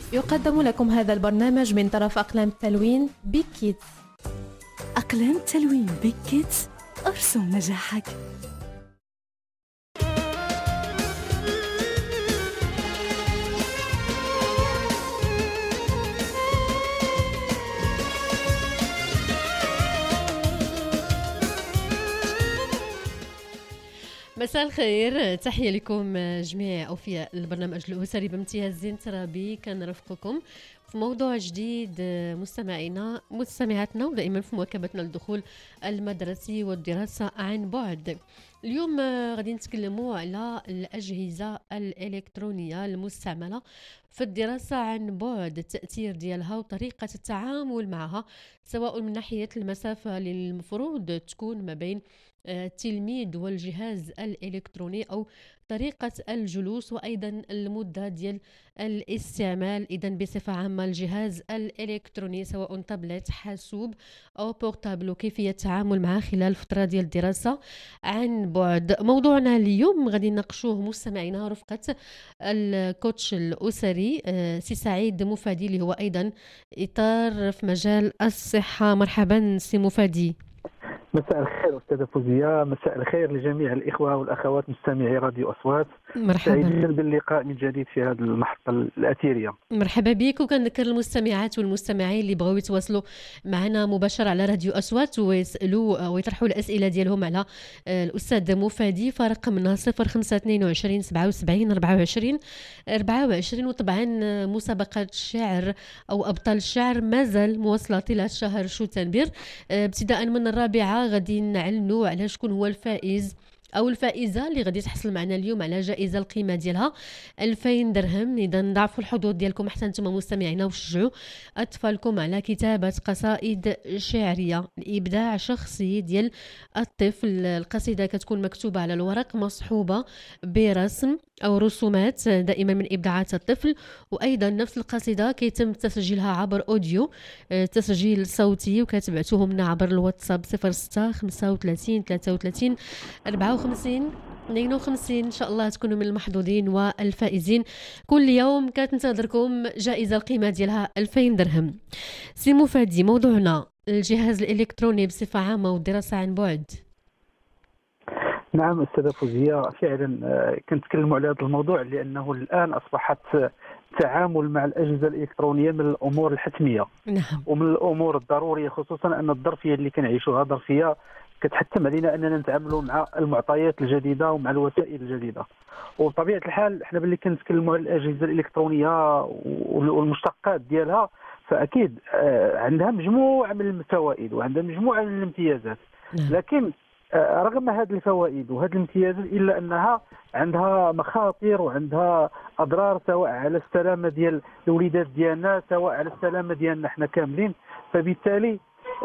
يقدم لكم هذا البرنامج من طرف أقلام التلوين بيك كيدز. أقلام التلوين بيك كيدز، أرسم نجاحك. مساء الخير، تحية لكم جميع أوفياء البرنامج الأسري بامتياز زين ترابي. كنرافقكم في موضوع جديد مستمعاتنا ودائما في مواكبتنا للدخول المدرسي والدراسة عن بعد. اليوم غادي نتكلموا على الأجهزة الإلكترونية المستعملة في الدراسة عن بعد، التأثير ديالها وطريقة التعامل معها، سواء من ناحية المسافة اللي المفروض تكون ما بين التلميذ والجهاز الإلكتروني، أو طريقة الجلوس، وأيضا المدة ديال الاستعمال. إذن بصفة عامة الجهاز الإلكتروني سواء تابلت، حاسوب أو بورتابل، وكيفية التعامل معه خلال فترة ديال الدراسة عن بعد. موضوعنا اليوم غادي نناقشوه مستمعينا رفقة الكوتش الأسري سي سعيد مفادي، اللي هو أيضا إطار في مجال الصحة. مرحبا سي مفادي. مساء الخير أستاذة فوزية، مساء الخير لجميع الإخوة والأخوات مستمعي راديو أصوات. مرحبا، سعيد باللقاء من جديد في هذه المحطة الأثيرية. مرحبا بك. وكنذكر المستمعات والمستمعين اللي بغاو يتواصلوا معنا مباشرة على راديو أصوات ويسألوا ويطرحوا الأسئلة ديالهم على الأستاذ مفادي، فرقمنا 0522 77 24 24. وطبعا مسابقة الشعر أو أبطال الشعر مازال مواصلة طيلة الشهر شو تنبير. ابتداء من الرابعة غادي نعلنوا على شكون هو الفائز أو الفائزة اللي غادي تحصل معنا اليوم على جائزة القيمة ديالها 2000 درهم. إذا ضاعفوا الحظوظ ديالكم حتى نتوما مستمعينا، وشجعوا أطفالكم على كتابة قصائد شعرية، الإبداع شخصي ديال الطفل. القصيدة كتكون مكتوبة على الورق مصحوبة برسم أو رسومات دائما من إبداعات الطفل، وأيضا نفس القصيدة كيتم تسجيلها عبر أوديو، تسجيل صوتي، وكتبعتوهم لنا عبر الواتساب 06 35 33 54 52. إن شاء الله تكونوا من المحظوظين والفائزين. كل يوم كتنتظركم جائزة القيمة ديالها 2000 درهم. سي مفادي، موضوعنا الجهاز الإلكتروني بصفة عامة والدراسة عن بعد. نعم أستاذة فوزية، فعلا كنتكلموا على هذا الموضوع لأنه الآن أصبحت التعامل مع الأجهزة الإلكترونية من الأمور الحتمية. نعم. ومن الأمور الضرورية، خصوصا أن الظرفية اللي كنعيشوها ظرفية كتحتم علينا أننا نتعاملوا مع المعطيات الجديدة ومع الوسائل الجديدة. وبطبيعة الحال احنا باللي كنتكلموا على الأجهزة الإلكترونية والمشتقات ديالها، فأكيد عندها مجموعة من الفوائد وعندها مجموعة من الامتيازات. لكن رغم هذه الفوائد وهذه الامتيازات إلا أنها عندها مخاطر وعندها أضرار، سواء على السلامة ديال الوليدات ديالنا، سواء على السلامة ديالنا احنا كاملين. فبالتالي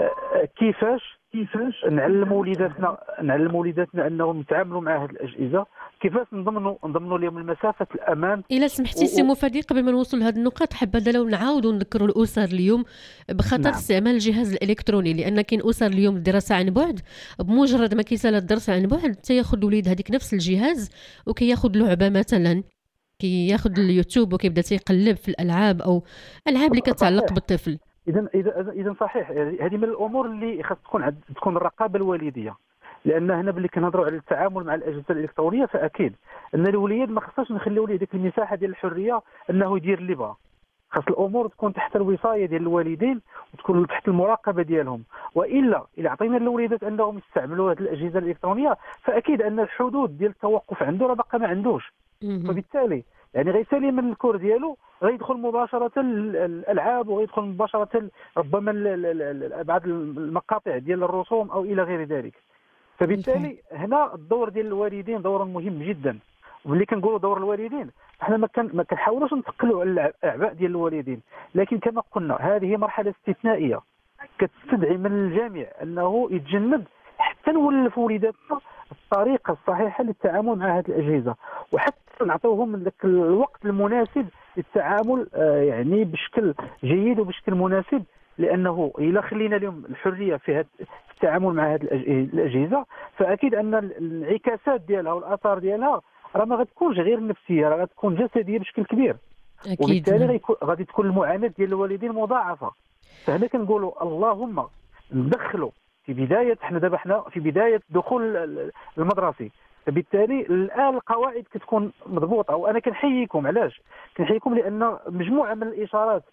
كيفاش نعلموا وليداتنا انهم يتعاملوا مع هذه الاجهزه، كيفاش نضمنوا لهم المسافه الامان. الا سمحتي سي مفادي، قبل ما نوصل لهذه النقاط حابه لو نعاودوا نذكروا الاسر اليوم بخطر نعم. استعمال الجهاز الالكتروني، لان كاين اسر اليوم الدراسه عن بعد، بمجرد ما كيسال الدراسه عن بعد تياخذ وليد هذيك نفس الجهاز وكياخذ لعبه مثلا، كياخذ اليوتيوب وكيبدا تيقلب في الالعاب او العاب اللي كتعلق بالطفل. اذا صحيح، هذه من الامور اللي خاص تكون الرقابه الوالديه. لان هنا باللي كنهضروا على التعامل مع الاجهزه الالكترونيه، فاكيد ان الوليد ما خصناش نخليو ليه ديك المساحه ديال الحريه انه يدير اللي بغا. خاص الامور تكون تحت الوصايه ديال الوالدين وتكون تحت المراقبه ديالهم. والا الا عطينا للوليدات انهم يستعملوا هذه الاجهزه الالكترونيه، فاكيد ان الحدود ديال التوقف عنده راه باقا ما عندوش. فبالتالي يعني غيسالي من الكور ديالو، غيدخل مباشره الالعاب وغيدخل مباشره ربما بعض المقاطع ديال الرسوم او الى غير ذلك. فبالتالي هنا الدور ديال الوالدين دور مهم جدا. واللي كنقولوا دور الوالدين، احنا ما كنحاولوش نثقلوا على الاعباء ديال الوالدين، لكن كما قلنا هذه مرحله استثنائيه كتستدعي من الجميع انه يتجنب حتى نولف وليداتنا الطريقه الصحيحه للتعامل مع هذه الاجهزه، وحتى نعطيوهم ذاك الوقت المناسب للتعامل يعني بشكل جيد وبشكل مناسب. لانه الا خلينا لهم الحريه في التعامل مع هذه الاجهزه، فاكيد ان الانعكاسات ديالها والاثار ديالها راه ما غتكونش غير نفسيه، راه غتكون جسديه بشكل كبير. اكيد وبالتالي نعم. غادي تكون المعاناه ديال الوالدين مضاعفه. فهنا كنقولوا اللهم ندخلوا في بدايه، حنا في بدايه دخول المدرسي، فبالتالي الان القواعد كتكون مضبوطه. وانا كنحييكم، علاش كنحييكم؟ لان مجموعه من الاشارات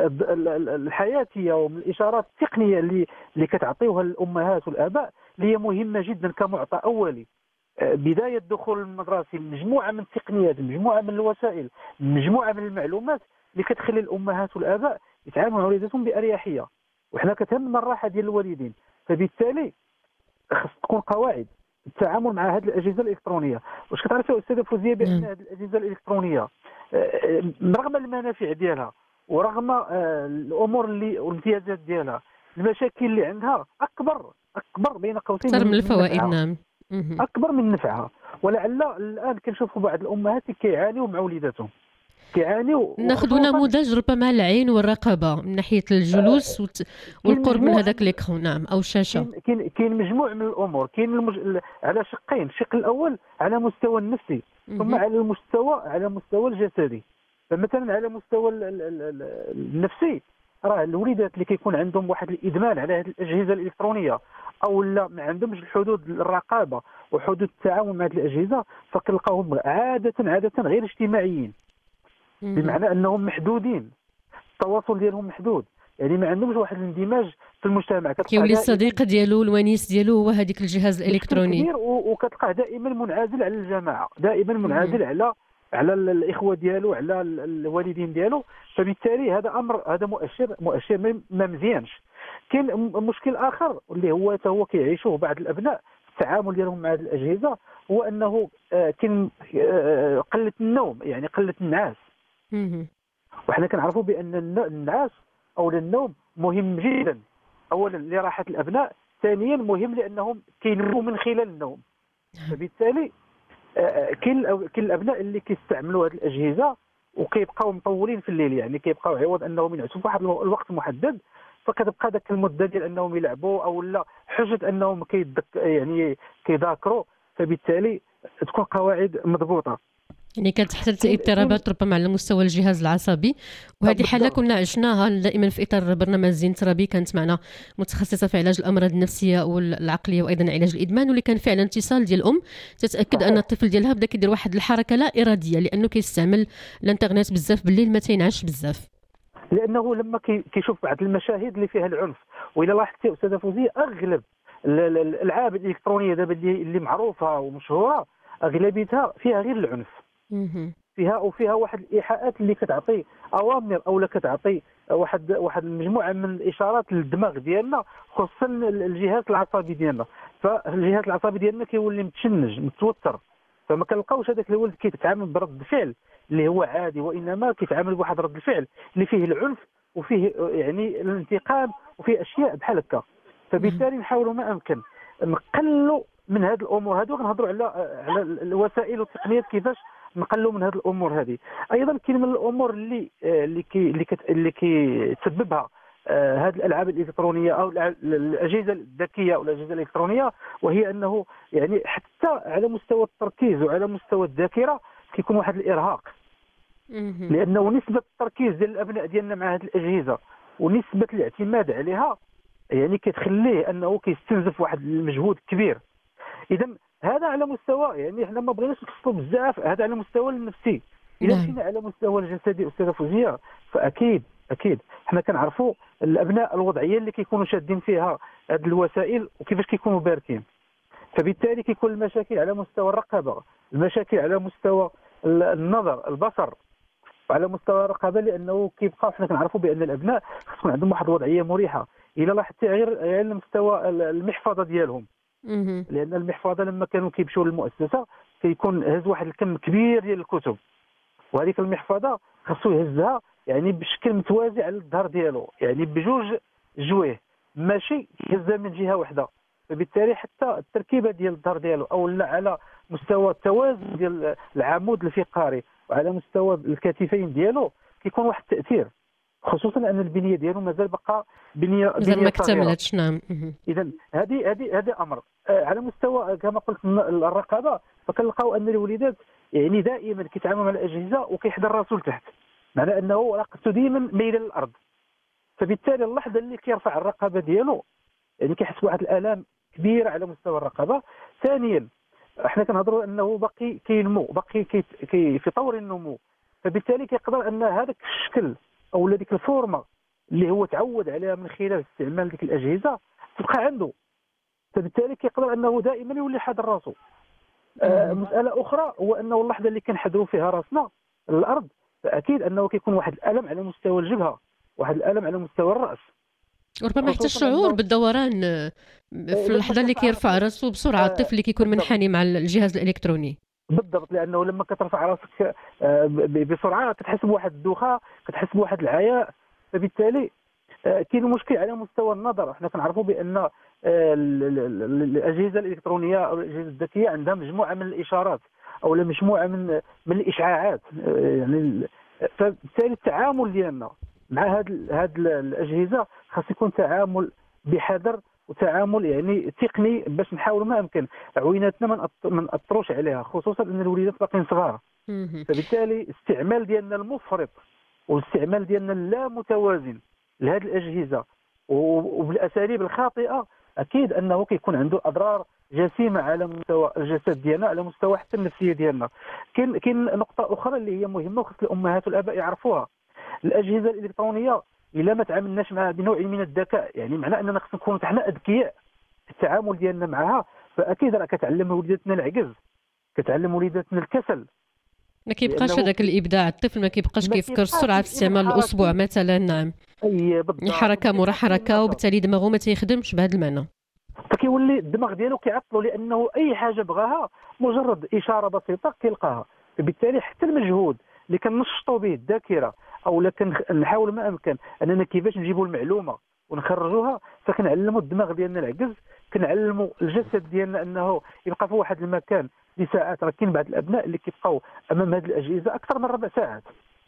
الحياتيه ومن الاشارات التقنيه اللي كتعطيوها الامهات والاباء اللي هي مهمه جدا كمعطى اولي. بدايه دخول المدرسي، مجموعه من التقنيات، مجموعه من الوسائل، مجموعه من المعلومات اللي كتخلي الامهات والاباء يتعاملوا مع وليداتهم باريحيه، وحنا كتهمنا الراحه ديال الوالدين. فبالتالي خص تكون قواعد التعامل مع هذه الاجهزه الالكترونيه. واش كتعرفي يا استاذه فوزيه بان هذه الاجهزه الالكترونيه رغم المنافع ديالها ورغم الامور اللي والامتيازات ديالها، المشاكل اللي عندها اكبر بين قوسين اكثر من من الفوائد نفعها. نعم. اكبر من نفعها. ولعل الان كنشوفوا بعض الامهات اللي كيعانيوا مع وليداتهم، كيعانيوا. ناخذ نموذج ربما العين والرقبه من ناحيه الجلوس والقرب من هذاك ليكرون نعم او الشاشه. كاين مجموع من الامور. كاين على شقين، الشق الاول على مستوى النفسي، ثم على مستوى الجسدي. فمثلا على مستوى النفسي، راه الوليدات اللي كيكون عندهم واحد الادمان على هذه الاجهزه الالكترونيه او لا ما عندهمش الحدود الرقابه وحدود التعامل مع هذه الاجهزه، فكنلقاهم عاده غير اجتماعيين، بمعنى انهم محدودين، التواصل ديالهم محدود، يعني ما عندهمش واحد الاندماج في المجتمع. كيولي الصديق ديالو الونيس ديالو هو هذيك الجهاز الالكتروني، وكتلقاه دائما منعزل على الجماعه، دائما منعزل على الاخوه ديالو، على الوالدين ديالو. فبالتالي هذا مؤشر ما مزيانش. كاين مشكل اخر اللي هو كيعيشوه بعض الابناء في التعامل ديالهم مع هذه الاجهزه، هو انه كاين قله النوم، يعني قله النعاس. وحنا كنعرفوا بان النعاس او النوم مهم جدا، اولا لراحه الابناء، ثانيا مهم لانهم كينموا من خلال النوم. فبالتالي كاين الابناء اللي كيستعملوا هذه الاجهزه وكيبقاو مطولين في الليل، يعني كيبقاو عوض انهم ينعسوا في واحد الوقت محدد، فكتبقى ذاك المده ديال انهم يلعبوا او لا حجه انهم يعني كيذاكروا. فبالتالي تكون قواعد مضبوطه. يعني كتحدث اضطرابات ربما على مستوى الجهاز العصبي، وهذه حالة كنا عشناها دائما في إطار برنامج زين ترابي. كانت معنا متخصصة في علاج الأمراض النفسية والعقلية وأيضا علاج الإدمان، واللي كان فعلا اتصال ديال الأم تتأكد أن الطفل ديالها بدا كيدير واحد الحركة لا إرادية لأنه كيستعمل الانترنت بزاف بالليل، ما تينعش بزاف، لأنه لما كيشوف بعض المشاهد اللي فيها العنف. وإلا لاحظتي أستاذة فوزية، أغلب الألعاب الإلكترونية دابا اللي معروفة ومشهورة أغلبيتها فيها غير العنف، فيها واحد الايحاءات اللي كتعطي اوامر او لا كتعطي واحد المجموعه من الاشارات للدماغ ديالنا، خصوصا الجهاز العصبي ديالنا. فالجهاز العصبي ديالنا كيولي متشنج متوتر، فما كنلقاوش هذاك الولد كيتعامل برد فعل اللي هو عادي، وانما كيتعامل بواحد رد الفعل اللي فيه العنف وفيه يعني الانتقام وفيه اشياء بحال هكا. فبالتالي نحاولوا ما امكن نقلوا من هذه الامور هذه، وغنهضروا على الوسائل والتقنيات كيفاش نقلوا من هذه الامور هذه. ايضا كاين من الامور اللي كيتسببها هذه الالعاب الالكترونيه او الاجهزه الذكيه او الاجهزه الالكترونيه، وهي انه يعني حتى على مستوى التركيز وعلى مستوى الذاكره كيكون واحد الارهاق، لانه نسبه التركيز ديال الابناء ديالنا مع هذه الاجهزه ونسبه الاعتماد عليها يعني كتخليه انه كيستنزف واحد المجهود كبير. اذا هذا على مستوى، يعني احنا ما بغيناش نفصلوا بزاف، هذا على المستوى النفسي. اذا مشينا على مستوى الجسدي استاذه فوزيه، فاكيد حنا كنعرفوا الابناء الوضعيه اللي كيكونوا شادين فيها هذه الوسائل وكيفاش كيكونوا باركين. فبالتالي كيكون المشاكل على مستوى الرقبه، المشاكل على مستوى النظر البصر، وعلى مستوى الرقبه، لانه كيبقاو حنا كنعرفوا بان الابناء خصهم عندهم واحد الوضعيه مريحه. الى لاحظتي غير على مستوى المحفظه ديالهم، لان المحفظه لما كانوا كيمشيو للمؤسسه كيكون هز واحد الكم كبير ديال الكتب، وهذيك المحفظه خاصو يهزها يعني بشكل متوازي على الظهر ديالو، يعني بجوج جويه، ماشي يهزها من جهه واحده. فبالتالي حتى التركيبه ديال الظهر ديالو او على مستوى التوازن ديال العمود الفقري وعلى مستوى الكتفين ديالو كيكون واحد التاثير، خصوصا ان البنيه ديالو مازال بقى بنيه ما اكتملتش. نعم. اذا هذا امر على مستوى كما قلت الرقابه. فكنلقاو ان الوليدات يعني دائما كيتعاملوا مع الاجهزه وكيحضر راسو لتحت، معنى انه رقبته ديما ميله للارض. فبالتالي اللحظه اللي كيرفع الرقبه ديالو يعني كيحس بواحد الالام كبيره على مستوى الرقبه. ثانيا احنا كنهضروا انه باقي كينمو، باقي في طور النمو، فبالتالي كيقدر ان هذاك الشكل او ديك الفورمه اللي هو تعود عليها من خلال استعمال ديك الاجهزه تبقى عنده، فبالتالي كيقدر انه دائما يولي حاضر راسه. مساله اخرى هو انه اللحظه اللي كنحضروا فيها راسنا للارض فاكيد انه كيكون واحد الالم على مستوى الجبهه، واحد الالم على مستوى الراس، وربما حتى الشعور بالدوران في اللحظه اللي كيرفع راسه بسرعه الطفل اللي كيكون منحني مع الجهاز الالكتروني. بالضبط، لانه لما كترفع راسك بسرعه كتحس بواحد الدوخه، كتحس بواحد العياء، فبالتالي كاين مشكل على مستوى النظر. احنا كنعرفوا بان الاجهزه الالكترونيه او الاجهزه الذكيه عندها مجموعه من الاشارات او مجموعه من الاشعاعات، يعني فبالتالي التعامل ديالنا مع هاد الاجهزه خاص يكون تعامل بحذر وتعامل يعني تقني باش نحاولوا ما امكن عويناتنا ما ناثروش عليها، خصوصا ان الوليدات باقيين صغار. فبالتالي الاستعمال ديالنا المفرط والاستعمال ديالنا اللا متوازن لهذه الاجهزه وبالاساليب الخاطئه اكيد انه كيكون عنده اضرار جسيمه على مستوى الجسد ديالنا، على مستوى حتى النفسيه ديالنا. كاين نقطه اخرى اللي هي مهمه وخص الامهات والاباء يعرفوها. الاجهزه الالكترونيه الا ما تعاملناش معها بنوع من الذكاء، يعني معناه اننا خصنا نكونوا حنا اذكياء في التعامل ديالنا معها، فاكيد راه كتعلم وليداتنا العجز، كتعلم وليداتنا الكسل، ما كيبقاش هذاك الابداع. الطفل ما كيبقاش كيفكر السرعه في استعمال الاصبع مثلا. نعم، اي بالضبط، حركه مورا حركه، وبالتالي دماغه ما تيخدمش بهذا المعنى. فكيولي الدماغ ديالو كيعطلو لانه اي حاجه بغاها مجرد اشاره بسيطه كيلقاها. فبالتالي حتى المجهود اللي كنشطوا به الذاكره او نحاول ما امكن اننا كيفاش نجيبوا المعلومه ونخرجوها، فكنعلموا الدماغ ديالنا العجز، كنعلموا الجسد ديالنا انه يبقى في واحد المكان لساعات. راه كاين بعض الابناء اللي كيبقاو امام هذه الاجهزه اكثر من 4 ساعات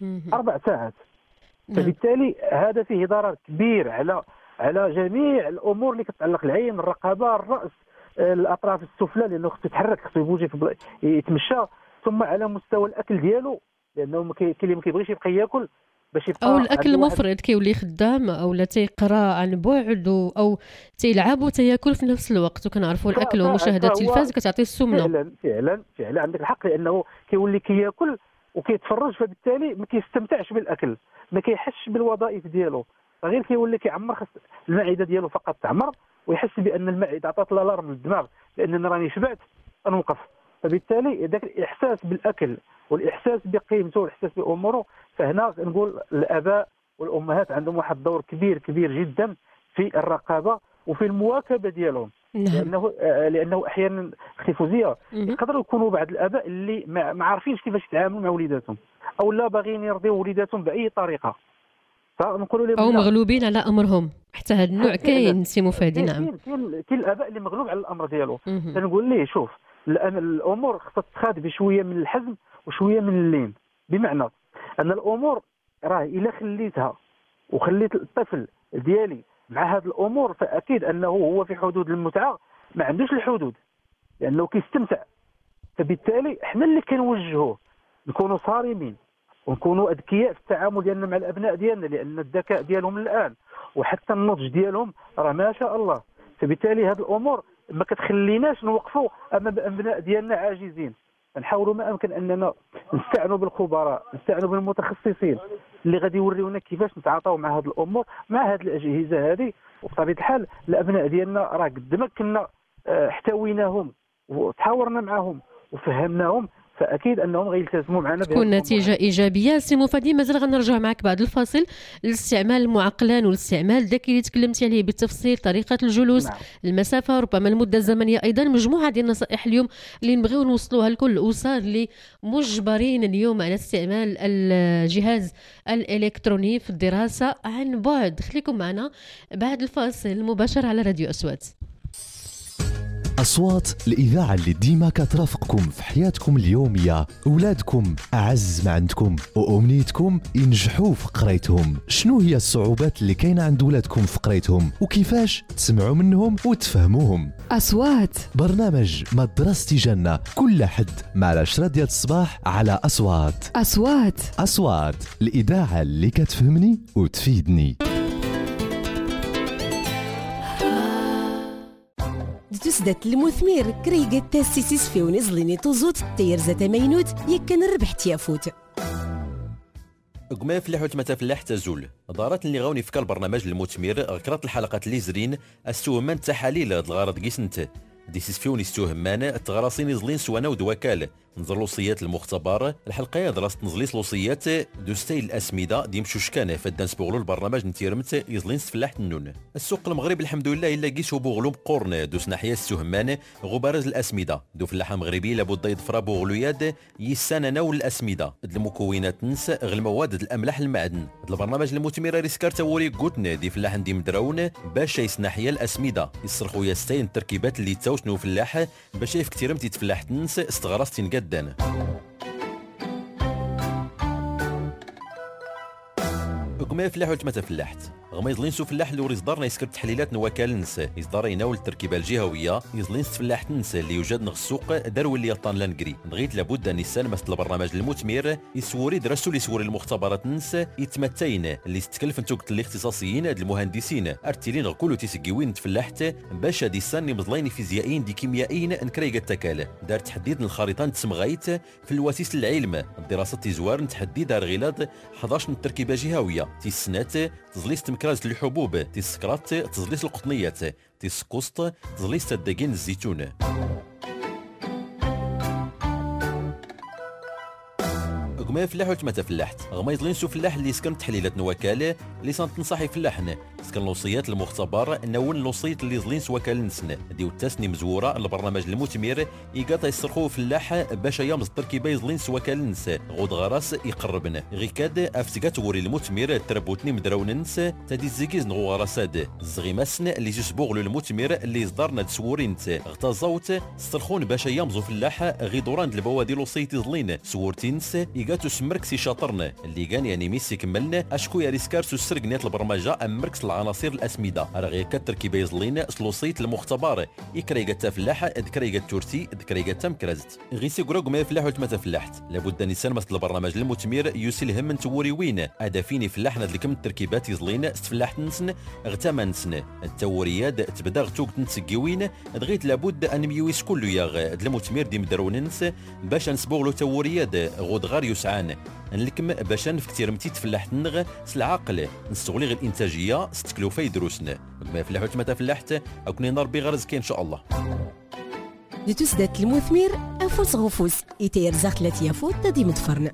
4 ساعات. فبالتالي هذا فيه ضرر كبير على جميع الامور اللي كتعلق العين، الرقبه، الراس، الاطراف السفلى، لانه خصو يتحرك، خصو يبوجي، يتمشى، ثم على مستوى الاكل ديالو، لانه كاين اللي ما كيبغيش يبقى ياكل باش يبقى، او الاكل المفرط كيولي خدام او لا تيقرا عن بعد او تيلعب وتياكل في نفس الوقت. وكنعرفوا الاكل ومشاهده التلفاز كتعطي السمنه. فعلا عندك الحق، لانه كيولي كياكل وكيتفرج، فبالتالي ما كيستمتعش بالاكل، ما كيحسش بالوظائف ديالو، غير كيولي كيعمر، خاص المعده ديالو فقط تعمر ويحس بان المعده عطات الالارم للدماغ بان راني شبعت نوقف. فبالتالي ذاك الاحساس بالاكل والاحساس بقيمته والاحساس باموره، فهنا نقول الاباء والامهات عندهم واحد الدور كبير جدا في الرقابه وفي المواكبه ديالهم. لانه احيانا اختي فوزيه يقدروا يكونوا بعض الاباء اللي ما عارفينش كيفاش يتعاملوا مع وليداتهم، او لا باغيين يرضيو وليداتهم باي طريقه، فنقولوا لهم او مغلوبين على امرهم. حتى هذا النوع كاين سي مفادي. نعم، كاين الاباء اللي مغلوب على الامر ديالو. فنقول ليه شوف، الامور خصها تتخاذ بشويه من الحزم وشويه من اللين، بمعنى ان الامور راه الا خليتها وخليت الطفل ديالي مع هذه الامور، فاكيد انه هو في حدود المتعه ما عندوش الحدود، لانه كيستمتع. فبالتالي احنا اللي كنوجهوه نكونوا صارمين ونكونوا اذكياء في التعامل ديالنا مع الابناء ديالنا، لان الذكاء ديالهم الان وحتى النضج ديالهم راه ما شاء الله. فبالتالي هذه الامور ما كتخليناش نوقفوا امام الابناء ديالنا عاجزين. نحاولوا ما امكن اننا نستعنوا بالخبراء، نستعنوا بالمتخصصين اللي غادي يوريونا كيفاش نتعاطاو مع هذه الامور، مع هذه الاجهزه هذه. وبطبيعه الحال الابناء ديالنا راه قد ما كنا احتويناهم وتحاورنا معهم وفهمناهم، فاكيد انهم غيلتزموا معنا، تكون نتيجه ايجابيه. سي مفادي مازال غنرجع معك بعد الفاصل للاستعمال المعقلان والاستعمال الذكي اللي تكلمتي عليه بالتفصيل، طريقه الجلوس، نعم، المسافه، ربما المده الزمنيه، ايضا مجموعه ديال النصائح اليوم اللي نبغيو نوصلوها لكل الاسر اللي مجبرين اليوم على استعمال الجهاز الالكتروني في الدراسه عن بعد. خليكم معنا بعد الفاصل مباشر على راديو أصوات. أصوات الإذاعة اللي ديما كترافقكم في حياتكم اليومية. أولادكم أعز ما عندكم وأمنيتكم ينجحوا في قرايتهم. شنو هي الصعوبات اللي كاينة عند أولادكم في قرايتهم وكيفاش تسمعوا منهم وتفهموهم؟ أصوات، برنامج مدرستي جنة كل حد مع 10 ديال الصباح على أصوات. أصوات الإذاعة اللي كتفهمني وتفيدني. تسدت المثمير كريقة تاسيسيس في ونزليني توزوت تيرزة مينوت يكن الربح تيافوت قما فلاح وتمتا فلاح تزول دارات اللي غاوني فكر البرنامج المثمر غكرات الحلقات اللي زرين السومان تحاليل هاد الغرض كيسنت ديسيس فيوني ستوهمان تغراصين زلين سوانا ودوكال نظر لوصيات المختبر الحلقه دراسه نزليس لوصيات دو ستايل الاسمده ديم شوشكان فدان سبوغلو البرنامج نتيرمت يزلين فلاح النون السوق المغربي الحمد لله الا كيس بوغلو قرن دوس ناحيه السهمان غبارز الاسمده دو فلاحه مغربي لابد يضفر بوغلوياد يسانا والاسمده المكونات نس غير المواد الاملاح المعدن البرنامج المثمر ريسكار توري قوتنا دي فلاح ندي مدراون باش يسناحيه الاسمده يصرخوا يستين التركيبات اللي تاوشنو فلاح باش يفكتيرم تيتفلاح تنس استغراس تنقدان كما فلاح وتمتا فلاحت غما يزلين سو فلاح اللي يصدرنا يسكر تحليلات نواكال نس يصدر يناول التركيبه الجهويه يزلين فلاح تنس اللي يوجد نغ السوق داروا اللي يطان لانكري نغيت لابد ان يسال مثل البرنامج المثمر يسوري درسوا اللي يسوري المختبرات نس يتمتين اللي تتكلف نتوك الاختصاصيين المهندسين ارتيلين كله تيسقيوين تفلاحت باش هادي السن مزلين فيزيائيين دي كيميائيين انكريق التكال دار تحديد الخريطه تسمغايت في الواسيس العلم الدراسه تيزوار تحديد الغلاظ 11 تركيبه جهويه تيسنات تزليس تمكراز الحبوب تيسكرات تزليس القطنيات تيسكوست تزليس الدقين الزيتون كما فلاح وتمتا فلاحت غما يزلين سو فلاح اللي سكن تحليلات نواكال اللي سان تنصحي فلاحنا سكن لوصيات المختبر نون لوصيات اللي زلين سواكال نسن ديو التسني مزوره البرنامج المثمر يقاطع يصرخوا فلاح باش يامز التركيبه يزلين سواكال نس غود غراس يقربنا غيكاد افتكات وري المثمر تربوتني مدراون نس تادي الزيكيز نغو غراساد الزغيماسن اللي يسبوغ المثمر اللي يصدرنا تسورين اغتازوت صرخون باش يامزوا فلاح غي دوران البوادي لوصيت زلين سورتينس تسمرك سي شاطرنا اللي كان يعني ميسي كملنا اشكو يا ريسكار سرقنيات البرمجه امركس العناصر الاسمده راه كتركيبه يزلين سلوصيت المختبر يكريغا فلاح ذكريغا تورتي ذكريغا تمكرزت غيسي كروك ما فلاح وتمتا فلاحت لابد ان يسال مثل البرنامج المثمر يسلهم من توري وين ادافيني فلاحنا لكم التركيبات يزلين استفلاحت نسن اغتمن سن التوريات تبدا غتوك تنسقيوين دغيت لابد ان ميويس كله يا المثمر دي مدروننس باش نسبوغ له توريات غود غار يسعان نلكم باش نفكتير متي تفلاحت نغ العقل نستغلي غير الانتاجيه ستكلوفه يدروسنا ما فلاح وتمتا فلاحت اكوني نربي غير زكي ان شاء الله لتسدت المثمر انفوس غفوس يتير زاخلات يافوت تدي مدفرن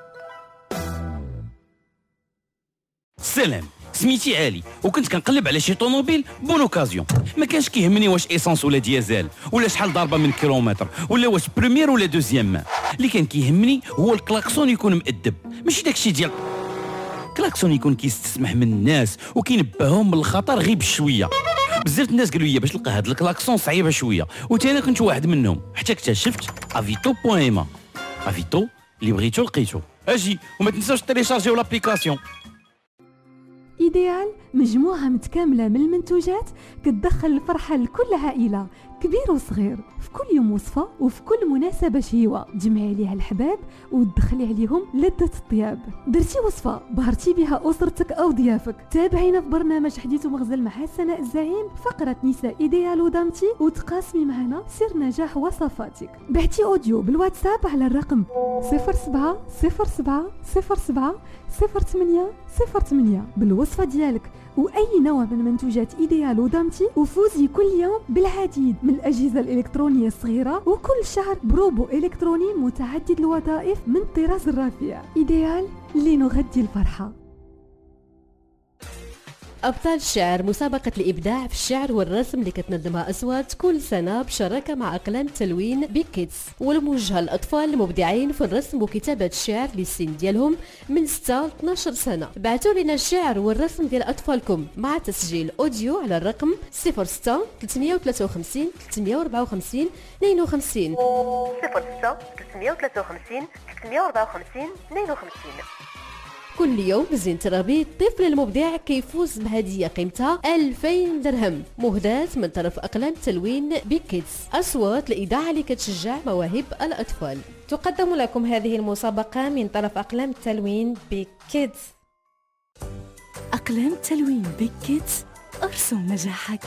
سلام سميتي علي وكنت كنقلب على شي طوموبيل بون اوكازيون ما كانش كيهمني واش ايسانس ولا ديازال ولا شحال ضاربه من كيلومتر ولا واش بريمير ولا دوزيام اللي كان كيهمني هو الكلاكسون يكون مؤدب ماشي داكشي ديال كلاكسون يكون كيستسمح من الناس وكينبههم من الخطر غير بشويه بزاف الناس قالوا لي باش نلقى هاد الكلاكسون صعيبه شويه وتا انا كنت واحد منهم حتى اكتشفت avito.ma افيتو اللي بغيتو لقيتو اجي وما تنساوش تيليشارجيو لابليكاسيون إيديال مجموعة متكاملة من المنتوجات كتدخل الفرحة لكل عائلة كبير وصغير في كل يوم وصفة وفي كل مناسبة شهيوة تجمعي عليها الحباب وتدخلي عليهم لذة الطياب درتي وصفة بهرتي بها أسرتك أو ضيافك تابعينا في برنامج حديث ومغزل مع سناء الزعيم فقرة نساء إيديال ودامتي وتقاسمي معنا سر نجاح وصفاتك بعتي أوديو بالواتساب على الرقم 07 07 07 08 08 بالوصفة ديالك وأي نوع من منتوجات إيديال ودامتي وفوزي كل يوم بالعديد من الأجهزة الإلكترونية الصغيرة وكل شهر بروبو إلكتروني متعدد الوظائف من طراز الرفيع إيديال لنغذي الفرحة أبطال الشعر، مسابقة الإبداع في الشعر والرسم اللي كتنظمها أصوات كل سنة بشراكة مع أقلام التلوين بيك كيدز، والموجهة للأطفال المبدعين في الرسم وكتابة الشعر للسن ديالهم من 6 ل 12 سنة. بعثوا لنا الشعر والرسم ديال أطفالكم مع تسجيل أوديو على الرقم 06 353 354 52 06 353 354 52. كل يوم بزينة الربيع الطفل المبدع كيفوز بهدية قيمتها 2000 درهم مهداة من طرف أقلام التلوين بيك كيدز، أصوات الإذاعة اللي كتشجع مواهب الأطفال. تقدم لكم هذه المسابقة من طرف أقلام التلوين بيك كيدز. أقلام التلوين بيك كيدز، أرسم نجاحك.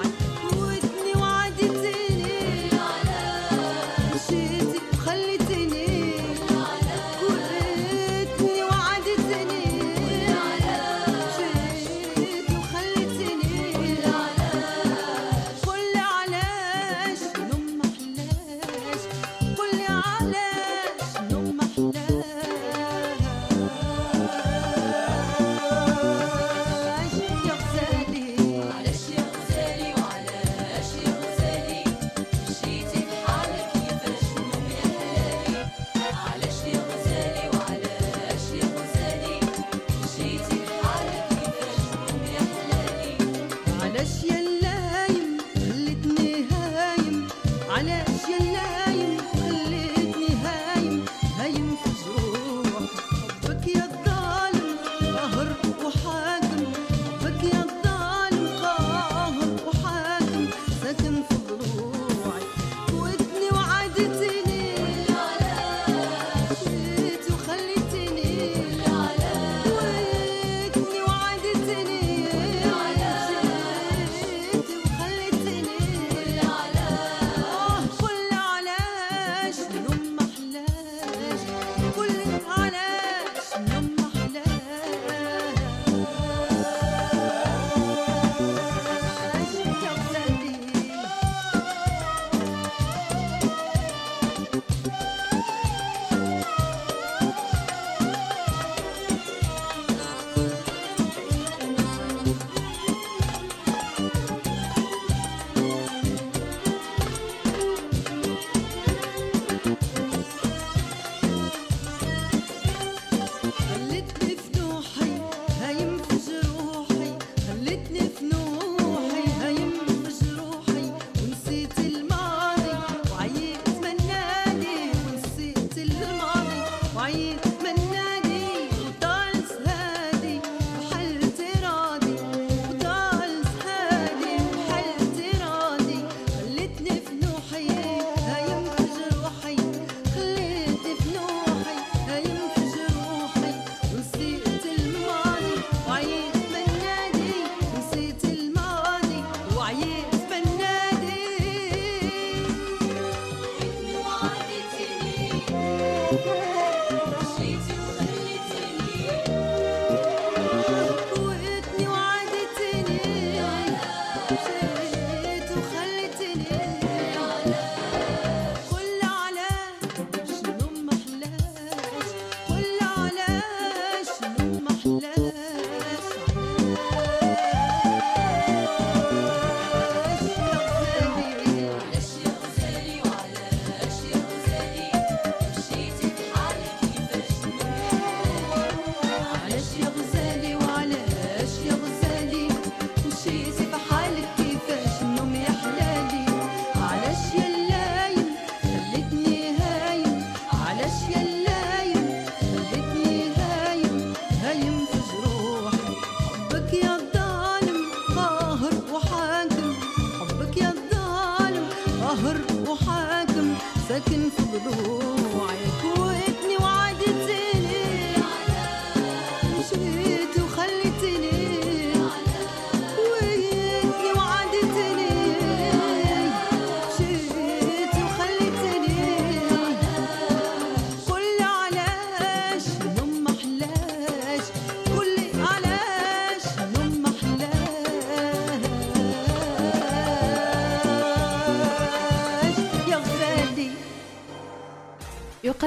خليتني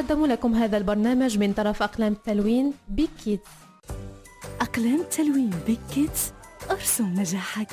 قدموا لكم هذا البرنامج من طرف أقلام التلوين بيك كيدز. أقلام التلوين بيك كيدز، أرسم نجاحك.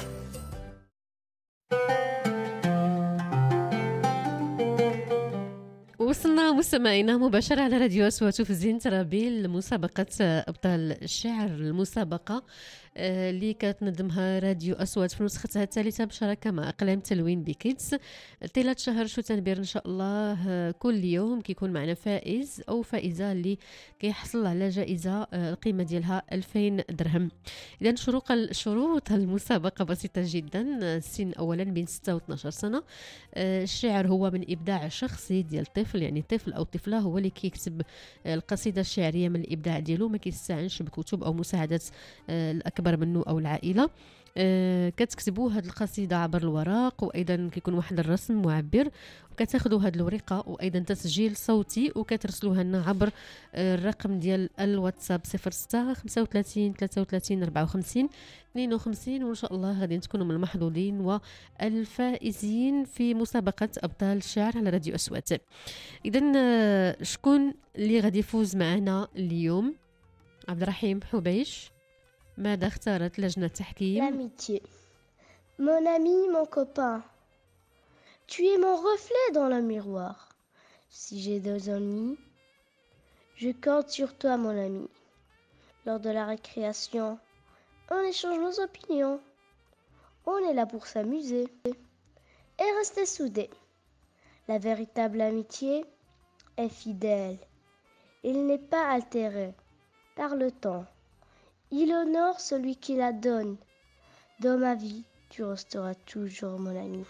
وصلنا مستمعينا مباشرة على راديو أصوات في زين ترابيل مسابقة أبطال الشعر، المسابقة اللي كتنظمها راديو أصوات في نسختها الثالثة بشراكة مع أقلام تلوين بكيدز. طيلة شهر شو تنبير إن شاء الله كل يوم كيكون معنا فائز أو فائزة اللي كيحصل على جائزة القيمة ديالها 2000 درهم. إذن شروط المسابقة بسيطة جدا. السن أولا بين 6 و 12 سنة. الشعر هو من إبداع شخصي ديال الطفل، يعني طفل أو طفلة هو اللي كيكتب القصيدة الشعرية من الإبداع ديالو، ما كيستعنش بكتب أو مساعدة الأكبر منه أو العائلة. كتكتبوا هاد القصيدة عبر الورق، وأيضا كيكون واحد الرسم معبر، وكتاخذوا هاد الورقة وأيضا تسجيل صوتي وكترسلوها لنا عبر الرقم ديال الواتساب 06 35 33 54 52. وإن شاء الله غادي تكونوا من المحظوظين والفائزين في مسابقة أبطال الشعر على راديو أصوات. إذن شكون اللي غادي يفوز معنا اليوم؟ عبد الرحيم حبيش. ماذا اختارت لجنة التحكيم؟ L'amitié. Mon ami, mon copain, tu es mon reflet dans le miroir. Si j'ai des ennuis, je compte sur toi, mon ami. Lors de la récréation, on échange nos opinions. On est là pour s'amuser et rester soudés. La véritable amitié est fidèle. Il n'est pas altéré par le temps. Il honore celui qui la donne. Dans ma vie, tu resteras toujours mon ami.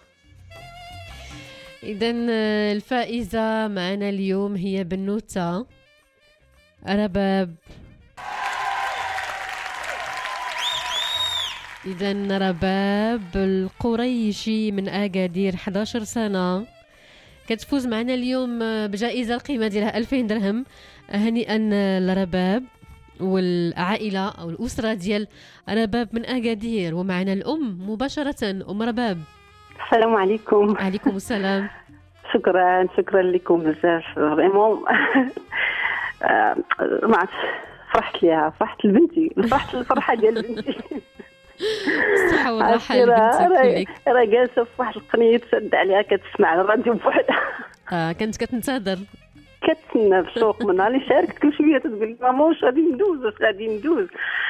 إذن الفائزة معنا اليوم هي بنوتة رباب. إذن رباب القريشي من أكادير 11 سنة كتفوز معنا اليوم بجائزة القيمة ديالها 2000 درهم. هنيئا لرباب والعائلة أو الأسرة ديال رباب من أكادير. ومعنا الأم مباشرة. أم رباب، السلام عليكم. عليكم السلام. شكرا لكم بزاف فريمون. ما عرفتش، فرحت ليها، فرحت لبنتي، فرحت الفرحة ديال بنتي. الصحة والراحة لبنتك. راه جالسة في واحد القنية تسد عليها كتسمع على الراديو بوحدها. كنت كتنتظر كتسنى في السوق من نهار اللي شاركت كل شويه تقول لي ماما واش غادي ندوز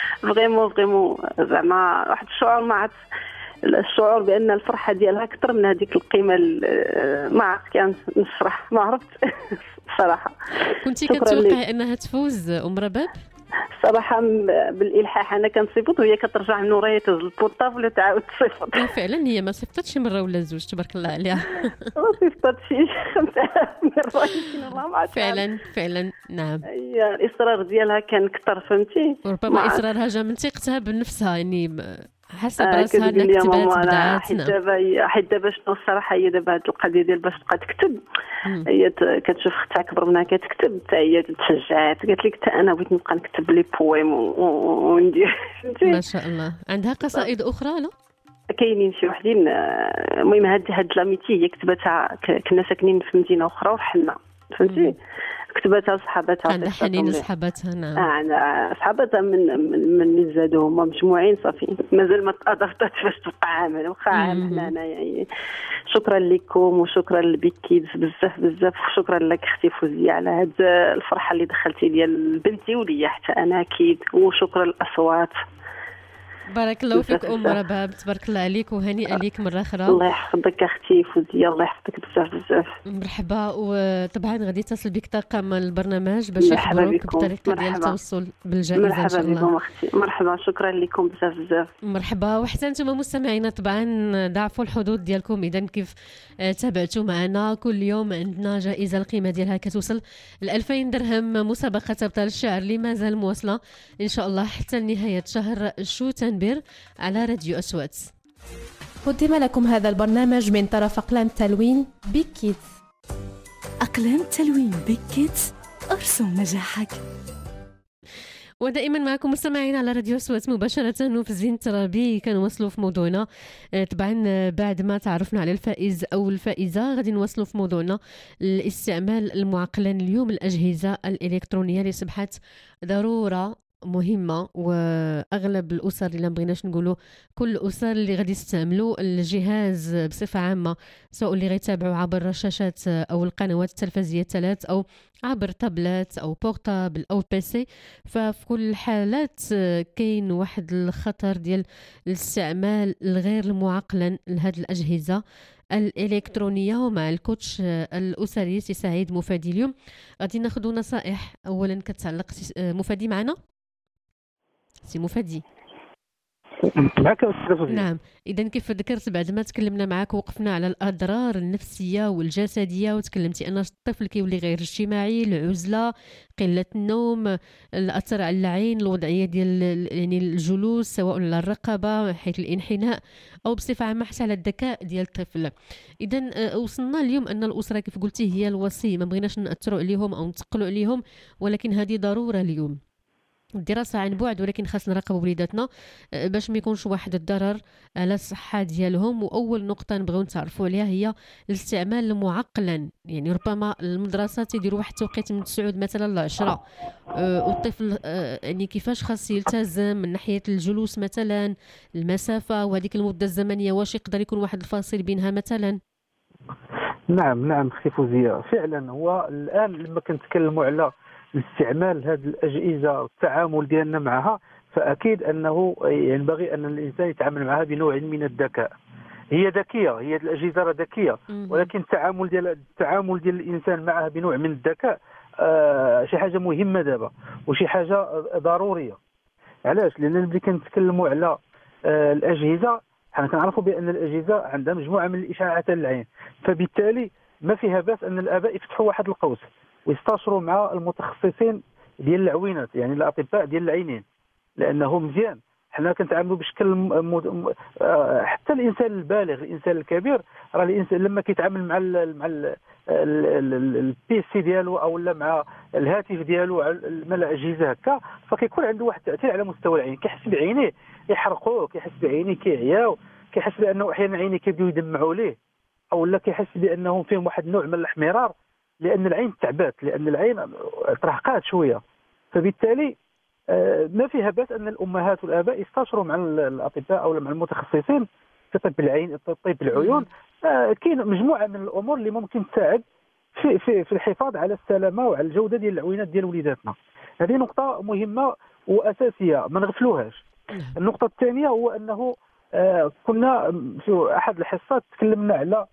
فريمون زعما واحد الشعور، ما عرفت الشعور بان الفرحه ديالها اكثر من هذيك القيمه. ما عرفت كانت نفرح، ما عرفت صراحه. كنتي كتوقعي انها تفوز ام رباب؟ صراحه بالالحاح انا كنصيفط وهي كترجع من ورايا تهز البورطابل وتعاود تصيفط. فعلا هي ما صيفطتش مره ولا زوج تبارك الله عليها. ما صيفطت شي 5000 مره يمكن والله ما عرفت. فعلا نعم. هي الاصرار ديالها كان كثر، فهمتي؟ وربما اصرارها جا من ثقتها بنفسها، يعني حسب راسها انها كتبات بدعات. حيت دابا شنو الصراحه، هي دابا هاد القضيه ديال باش تبقى تكتب، هي كتشوف اختها كبر منها كتكتب، حتى هي تشجعات، قالت لك حتى انا بغيت نبقى نكتب لي بويم وندير. ما شاء الله. عندها قصائد اخرى؟ لا كاينين شي وحدين. المهم هاد لاميتي هي كتبتها، كنا ساكنين في مدينه اخرى وحنا، فهمتي؟ كتبتها صحاباتها. عندها حنين لصحاباتها. نعم. انا صحاباتها من اللي زادوا هما مجموعين صافي، مازال ما تقدرتش باش تبقى عامل واخا عام حنا يعني. شكرا لكم وشكرا لبيك كيدز بزاف وشكرا لك اختي فوزيه على هاد الفرحه اللي دخلتي ديال بنتي وليا حتى انا اكيد. وشكرا للاصوات. بارك الله فيك ام رباب، تبارك الله عليك وهنيئا ليك مره اخرى. الله يحفظك اختي فوزيه، الله يحفظك بزاف. مرحبا. وطبعا غادي يتصل بك طاقم البرنامج باش يخبروك بالطريقه ديال التوصل بالجائزه ان شاء الله. مرحبا بكم اختي. مرحبا، شكرا لكم بزاف. مرحبا. وحتى انتم مستمعينا طبعا ضاعفوا الحدود ديالكم. اذا كيف تابعتوا معنا كل يوم عندنا جائزه القيمه ديالها كتوصل ل 2000 درهم. مسابقه ابطال الشعر اللي مازال مواصله ان شاء الله حتى لنهايه شهر شو تنبير على راديو أصوات. قدم لكم هذا البرنامج من طرف أقلام تلوين بيك كيدز. أقلام تلوين بيك كيدز، أرسم نجاحك. ودائما معكم مستمعين على راديو أصوات مباشرة وفي زين ترابي. كنوصلوا في موضوعنا طبعا بعد ما تعرفنا على الفائز أو الفائزة. غادي نوصلوا في موضوعنا الاستعمال المعقلا اليوم الأجهزة الإلكترونية اللي أصبحت ضرورة مهمة، واغلب الاسر اللي ما بغيناش نقولوا كل الاسر اللي غادي يستعملوا الجهاز بصفه عامه، سواء اللي غيتابعوا عبر الشاشات او القنوات التلفزيونيه الثلاث او عبر تابلت او بورتابل او بيسي. ففي كل الحالات كاين واحد الخطر ديال الاستعمال الغير المعقل لهذه الاجهزه الإلكترونية. ومع الكوتش الأسري سي سعيد مفادي اليوم غادي ناخذ نصائح أولا كتعلق مفادي معنا. سي مفادي معك أستاذ. نعم، إذا كيف ذكرت بعد ما تكلمنا معك وقفنا على الأضرار النفسية والجسدية، وتكلمتي أن الطفل كيولي غير اجتماعي، العزلة، قلة النوم، الأثر على العين، الوضعية ديال يعني الجلوس سواء على الرقبة حيث الانحناء أو بصفة عامة حتى على الذكاء ديال الطفل. إذا وصلنا اليوم أن الأسرة كيف قلتي هي الوصي، ما بغيناش نأثروا عليهم أو نتقلوا عليهم، ولكن هذه ضرورة اليوم. الدراسة عن بعد، ولكن خاص نراقبوا وليداتنا باش ما يكونش واحد الضرر على الصحة ديالهم. وأول نقطة نبغيو نتعرفوا عليها هي الاستعمال المعقلا. يعني ربما المدرسة يديروا واحد التوقيت من 9 مثلا ل10، والطفل يعني كيفاش خاص يلتزم من ناحية الجلوس مثلا، المسافة، وهذيك المدة الزمنية واش يقدر يكون واحد الفاصل بينها مثلا؟ نعم اختي فوزية، فعلا هو الآن لما كنتكلموا على استعمال هذه الأجهزة والتعامل ديالنا معها، فأكيد أنه ينبغي أن الإنسان يتعامل معها بنوع من الذكاء. هي ذكية، هي الأجهزة ذكية، ولكن التعامل ديال الإنسان معها بنوع من الذكاء شي حاجة مهمة دابا وشي حاجة ضرورية. علاش؟ لأن ملي كنتكلموا على الأجهزة حنا كنعرفوا بأن الأجهزة عندها مجموعة من الإشعاعات للعين، فبالتالي ما فيها باس أن الآباء يفتحوا واحد القوس ويستشروا مع المتخصصين ديال العوينات، يعني الاطباء ديال العينين، لانه مزيان حنا كنتعاملوا بشكل حتى الانسان البالغ، الانسان الكبير، راه الانسان لما كيتعامل مع البي سي ديالو او لا مع الهاتف ديالو مع الاجهزه هكا، فكيكون عنده واحد التاثير على مستوى العين، كيحس بعينيه يحرقوه، كيحس بعينيه كيعياو، كيحس بانه احيانا عينيه كيبداو يدمعوا ليه، او لا كيحس بانهم فيهم واحد النوع من الاحمرار، لأن العين تعبات، لأن العين ترهقات شوية. فبالتالي ما فيها بأس أن الأمهات والآباء يستشروا مع الأطباء أو مع المتخصصين في طب العين، طب العيون. كاين مجموعة من الأمور اللي ممكن تساعد في الحفاظ على السلامة وعلى الجودة ديال العوينات ديال وليداتنا. هذه نقطة مهمة وأساسية ما نغفلوهاش. النقطة الثانية هو أنه كنا في أحد الحصات تكلمنا على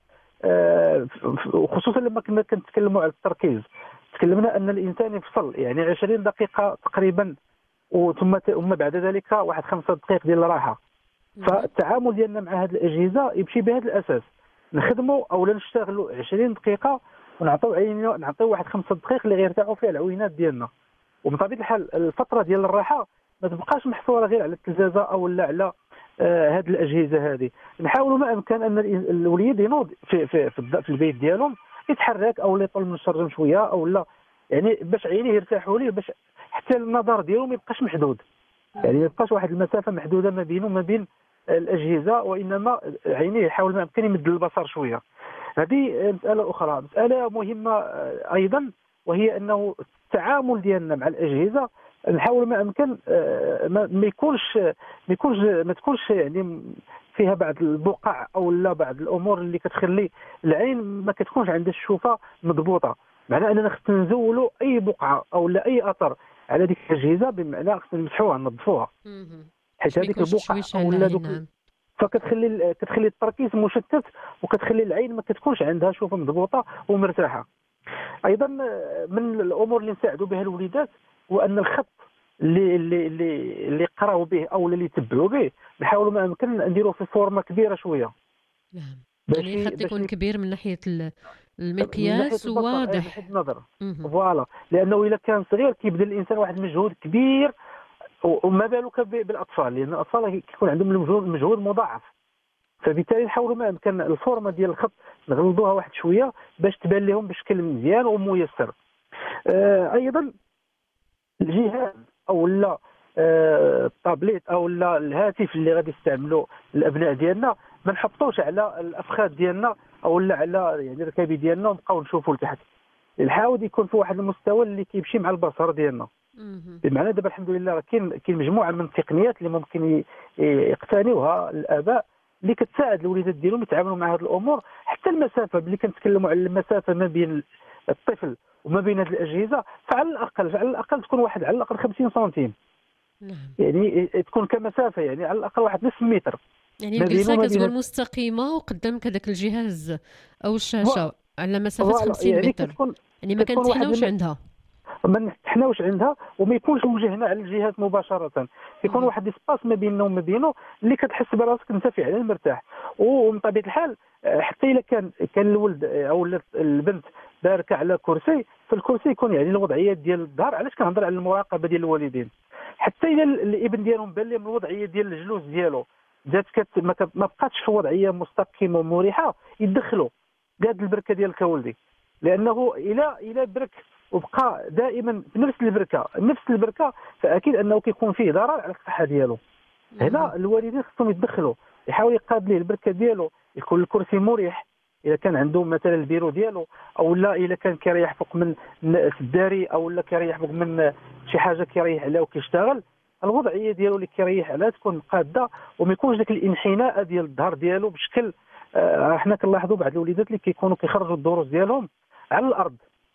خصوصا لما كنا كنتكلموا على التركيز، تكلمنا ان الانسان يفصل يعني 20 دقيقه تقريبا، ثم بعد ذلك واحد 5 دقائق ديال الراحه. فالتعامل ديالنا مع هذه الاجهزه يمشي بهذا الاساس، نخدموا او نشتغلوا 20 دقيقه ونعطيو واحد 5 دقائق اللي غيرتاحوا فيها العوينات ديالنا. ومن طبيعه الحال الفتره ديال الراحه ما تبقاش محصوره غير على التلفازه او لا على هذه الاجهزه هذه. نحاولوا ما امكن ان الوليد ينوض في البيت ديالهم، يتحرك او يطل من الشرجم شويه او لا، يعني باش عينيه يرتاحوا ليه، باش حتى النظر ديالو ما يبقاش محدود، يعني ما يبقاش واحد المسافه محدوده ما بينه وما بين الاجهزه، وانما عينيه يحاول ما امكن يمد البصر شويه. هذه مساله اخرى. مساله مهمه ايضا وهي انه التعامل ديالنا مع الاجهزه نحاول ما امكن ما تكونش يعني فيها بعض البقع او لا بعض الامور اللي كتخلي العين ما كتكونش عندها الشوفه مضبوطه. معنى اننا خصنا نزولوا اي بقعه او لا اي اثر على ديك الاجهزه، بمعنى خصنا نمسحوها ننظفوها، حيت هذيك البقعه او لا دوك كتخلي التركيز مشتت، وكتخلي العين ما كتكونش عندها شوفه مضبوطه ومرتاحه. ايضا من الامور اللي نساعدوا بها الوليدات هو ان الخط اللي قراو به او اللي يتبعوا به نحاولوا ما امكن نديروه في فورمه كبيره شويه. نعم، يعني الخط يكون كبير من ناحيه المقياس وواضح، من ناحيه النظر. فوالا، لانه اذا كان صغير كيبذل الانسان واحد المجهود كبير، وما بالك بالاطفال، لان الاطفال كيكون عندهم المجهود مضاعف. فبالتالي نحاولوا ما امكن الفورمه ديال الخط نغلظوها واحد شويه باش تبان لهم بشكل مزيان وميسر. ايضا الجهاز او لا الطابليت او لا الهاتف اللي غادي يستعملوا الابناء ديالنا ما نحطوش على الافخاذ ديالنا او لا على يعني الركابي ديالنا ونبقاو نشوفوا لتحت. نحاول يكون في واحد المستوى اللي كيمشي مع البصر ديالنا. بمعنى دابا الحمد لله راه كاين مجموعه من التقنيات اللي ممكن يقتنيوها الاباء اللي كتساعد الوليدات ديالهم يتعاملوا مع هذه الامور. حتى المسافه اللي كنتكلموا على المسافه ما بين الطفل وما بين هذه الاجهزه، فعلى الاقل تكون واحد على الاقل 50 سنتيم. يعني تكون كمسافه، يعني على الاقل واحد نصف متر. يعني الجلسه كتكون مستقيمه وقدامك هذاك الجهاز او الشاشه على مسافه 50 متر. يعني ما كنتحناوش عندها، ما نحناوش عندها وما يكونش وجهنا على الجهاز مباشره، يكون واحد السباس ما بيننا وما بينه اللي كتحس براسك انت فعلا مرتاح. ومن طبيعه الحال حتى الا كان الولد او البنت باركه على كرسي، فالكرسي يكون يعني الوضعيه ديال الظهر. علاش كنهضر على المراقبه ديال الوالدين؟ حتى الا الابن ديالهم بان لهم الوضعيه ديال الجلوس ديالو جات ما بقاتش في وضعيه مستقيمه ومريحه، يدخلوا قاد البركه ديال كولدي، لانه الى برك وبقى دائما بنفس البركه فاكيد انه كيكون فيه ضرر على الصحه ديالو. هنا الوالدين خصهم يتدخلوا، يحاول يقاد ليه البركه ديالو، يكون الكرسي مريح اذا كان عنده مثلا البيرو ديالو، او لا اذا كان كيريح فوق من الداري او لا كيريح فوق من شي حاجه كيريح عليها وكيشتغل، الوضعيه ديالو اللي كيريح عليها تكون قاده وما يكونش داك الانحناء ديال الظهر ديالو بشكل حنا كنلاحظوا بعض الوليدات اللي كيكونوا كيخرجوا الدروس ديالهم على الارض.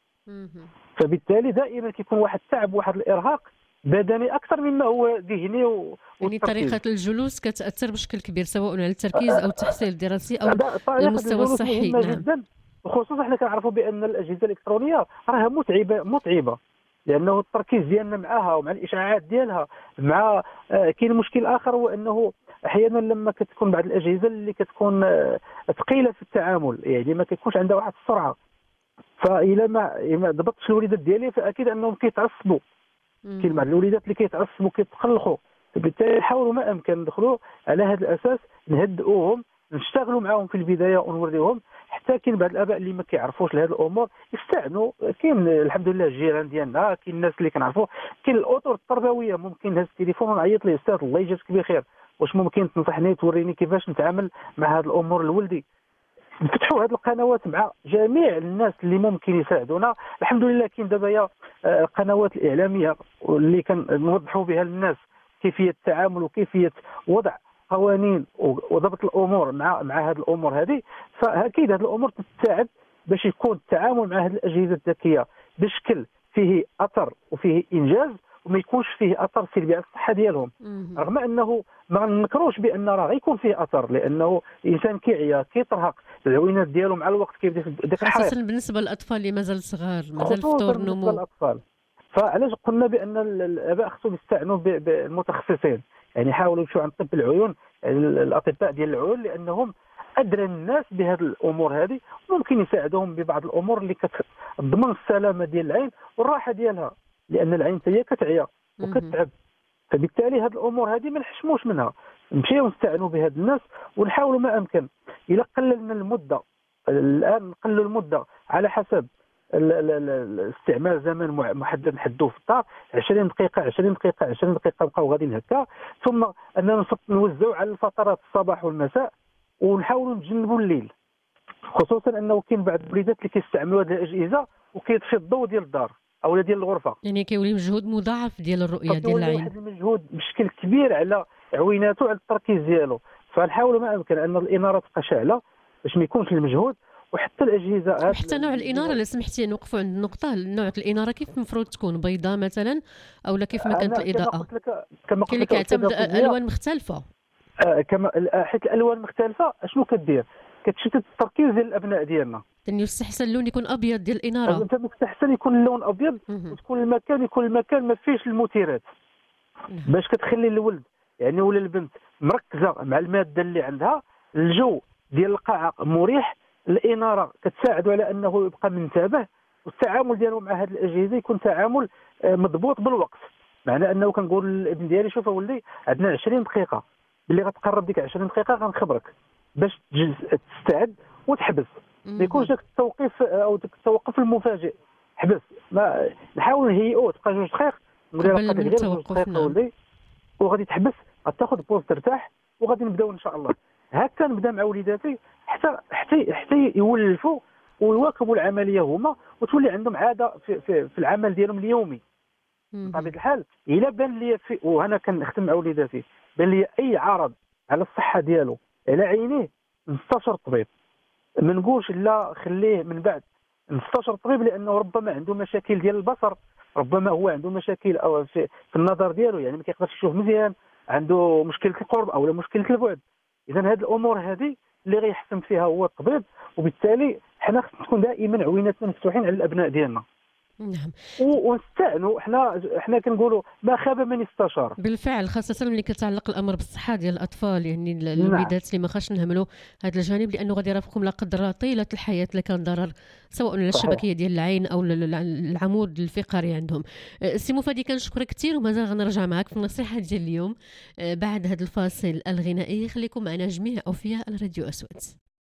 فبالتالي دائما كيكون واحد التعب واحد الارهاق بدني اكثر مما هو ذهني يعني طريقه الجلوس كتاثر بشكل كبير سواء على التركيز او التحصيل الدراسي او المستوى الصحي. نعم. وخصوصا حنا كنعرفوا بان الاجهزه الالكترونيه راها متعبه لانه التركيز ديالنا معها ومع الاشعاعات ديالها مع كاين مشكل اخر هو انه احيانا لما كتكون بعض الاجهزه اللي كتكون ثقيله في التعامل، يعني ما كيكونش عندها واحد السرعه، فإلا ما ضبطش الوليدات ديالي فاكيد انهم كيتعصبوا. كاين بعض الوليدات اللي كيتعصبوا كيتقلقوا، بالتالي نحاولوا ما امكن ندخلوا على هذا الاساس، نهدئوهم، نشتغلوا معاهم في البدايه ونوريهم. حتى كاين بعض الاباء اللي ما كيعرفوش لهذه الامور يستعنوا، كاين الحمد لله الجيران ديالنا، كاين الناس اللي كنعرفوا، كاين الاطر التربويه ممكن نهز التليفون ونعيط ليه استاذ الله يجازيك بخير، واش ممكن تنصحني توريني كيفاش نتعامل مع هذه الامور لولدي. نفتحوا هذه القنوات مع جميع الناس اللي ممكن يساعدونا. الحمد لله كاين دابا القنوات الاعلاميه اللي كنوضحوا بها للناس كيفيه التعامل وكيفيه وضع قوانين وضبط الامور مع هذه الامور هذه. فاكيد هذه الامور تساعد باش يكون التعامل مع هذه الاجهزه الذكيه بشكل فيه اثر وفيه انجاز وما يكونش فيه اثر سلبي على الصحه ديالهم. رغم انه ما ننكروش بان راه غيكون فيه اثر، لانه الانسان كيعيا كيترهق، العوينات ديالو مع الوقت كيبدا داك الحريق، خاصه بالنسبه للاطفال اللي مازال صغار، مازال فطور النمو. الاطفال فعلاش قلنا بان الاباء خصهم يستعنوا بالمتخصصين، يعني حاولوا يمشوا عند طب العيون، يعني الاطباء ديال العيون، لانهم ادرى الناس بهذه الامور هذه، ممكن يساعدوهم ببعض الامور اللي كتضمن السلامه ديال العين والراحه ديالها، لان العين هي كتعيا وكتعب. فبالتالي هذه الامور هذه ما نحشموش منها، نمشيو نستعنوا بهاد الناس ونحاولوا ما امكن. الا قللنا المده، الان نقللوا المده على حسب الاستعمال زمن محدد نحدوه في الدار، 20 دقيقه نبقاو غاديين هكا، ثم اننا نوزعوا على الفترات الصباح والمساء، ونحاولوا نتجنبوا الليل، خصوصا انه كاين بعض الوليدات اللي كيستعملوا هذه الاجهزه وكيطفي الضوء ديال الدار او ديال الغرفه، يعني كيولي مجهود مضاعف ديال الرؤيه ديال العين، واحد المجهود بشكل كبير على عويناته على التركيز ديالو. فنحاولوا ما امكن ان الاناره تبقى شاعله باش ما يكونش المجهود. وحتى الاجهزه حتى نوع الاناره اللي سمحتي نوقفوا عند النقطه، نوع الاناره كيف المفروض تكون؟ بيضاء مثلا او لا كيف ما كانت الاضاءه؟ كاين اللي كيعتمد الوان مختلفه، كما حيت الالوان مختلفه اشنو كدير؟ كتشتت التركيز ديال الابناء ديالنا. يعني يستحسن اللون يكون ابيض ديال الاناره، انت مستحسن يكون اللون ابيض وتكون المكان ما فيهش المثيرات، باش كتخلي الولد يعني ولا البنت مركزه مع الماده اللي عندها، الجو ديال القاعه مريح، الاناره كتساعدوا على انه يبقى منتبه، والتعامل ديالو مع هذه الاجهزه يكون تعامل مضبوط بالوقت. معنى انه كنقول للابن ديالي شوف اولدي عندنا 20 دقيقه، باللي غتقرب ديك 20 دقيقه غنخبرك باش تستعد وتحبس، ما يكونش داك التوقيف او داك التوقف المفاجئ. حبس، ما نحاول نهيئوه، تبقى 2 دقائق قبل من التوقف. وغادي تحبس، غتاخذ بوز ترتاح، وغادي نبداو ان شاء الله. هكا نبدا مع وليداتي حتى يولفوا ويواكبوا العمليه هما، وتولي عندهم عاده في العمل ديالهم اليومي. بطبيعه الحال الا بان لي وانا كنخدم مع وليداتي بان لي اي عرض على الصحه ديالو على عينيه، نستشر الطبيب. ما نقولش لا خليه من بعد، نستشر الطبيب، لانه ربما عنده مشاكل ديال البصر، ربما هو عنده مشاكل أو في النظر ديالو، يعني ما كيقدرش يشوف مزيان، عنده مشكله القرب او مشكله البعد. اذا هذه الامور هذه اللي غيحسن فيها هو الطبيب، وبالتالي حنا خصنا تكون دائما عويناتنا مفتوحين على الابناء ديالنا. نعم. ونستعنوا حنا كنقولوا ما خاب من استشار. بالفعل، خاصه ملي كتعلق الامر بالصحه ديال الاطفال، يعني الوليدات اللي ما خاصش نهملوا هذا الجانب، لانه غادي يرافقكم لا قدر الله طيله الحياه الا كان ضرر سواء على الشبكيه ديال العين او العمود الفقري عندهم. سي مفادي كنشكرك كثير، ومازال غنرجع معك في النصيحه ديال اليوم بعد هذا الفاصل الغنائي. خليكم معنا جميع اوفياء الراديو اسود.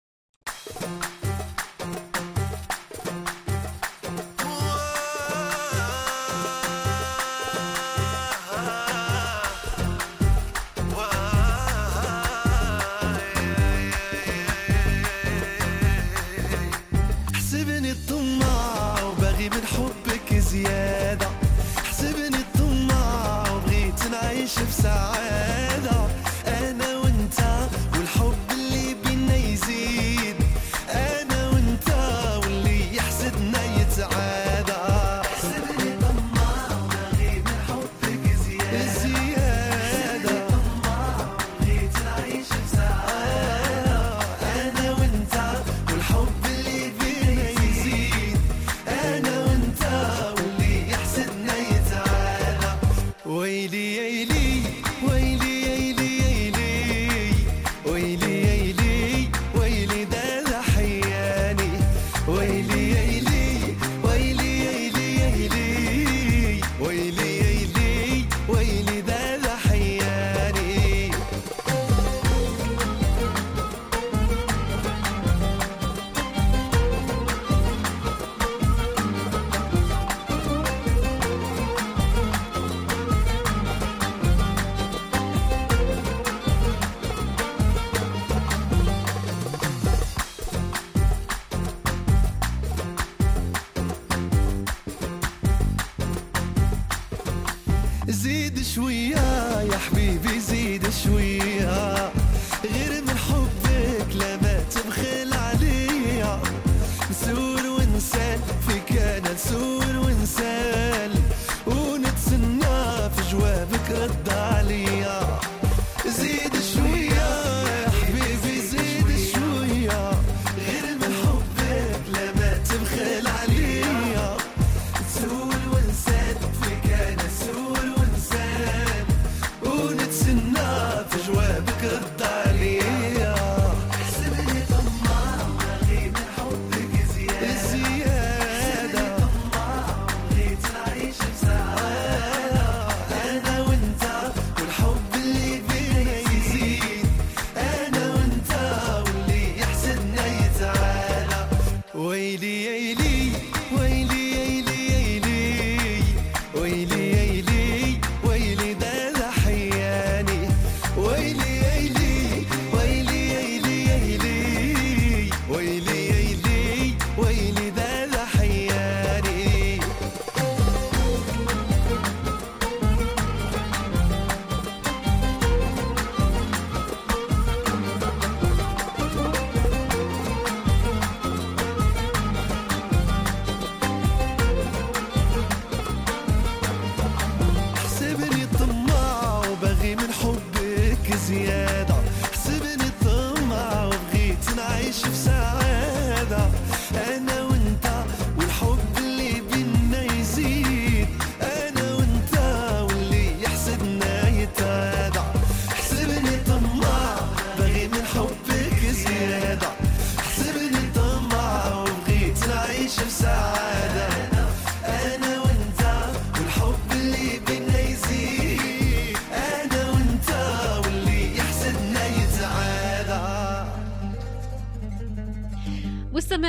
زيادة، حسبني الطماع وبغيت نعيش في سعادة، أنا وأنت والحب اللي بينا يزيد، أنا وأنت واللي يحسدنا يتعادى. حسبني الطماع وبغي من حبك زيادة، وبغيت نعيش في سعادة، أنا وأنت والحب اللي بينا يزيد، أنا وأنت ويلي يلي ويلي يلي يلي ويلي يلي ويلي دالا حياني، ويلي يلي ويلي يلي يلي ويلي يلي ويلي دالا حياني. زيد شوية يا حبيبي زيد شوية، غير من حبك لما تبخل عليا، نسول ونسال فيك أنا نسول ونسال، ونتسنى في جوابك رد عليا. زيد شوية يا حبيبي زيد شوية، غير من حبك لما تبخل عليا، نسول ونسال فيك أنا نسول ونسال، ونتسنى في جوابك رد عليا. حسبني طماع وبغي من حبك زيادة، حسبني طماع وبغيت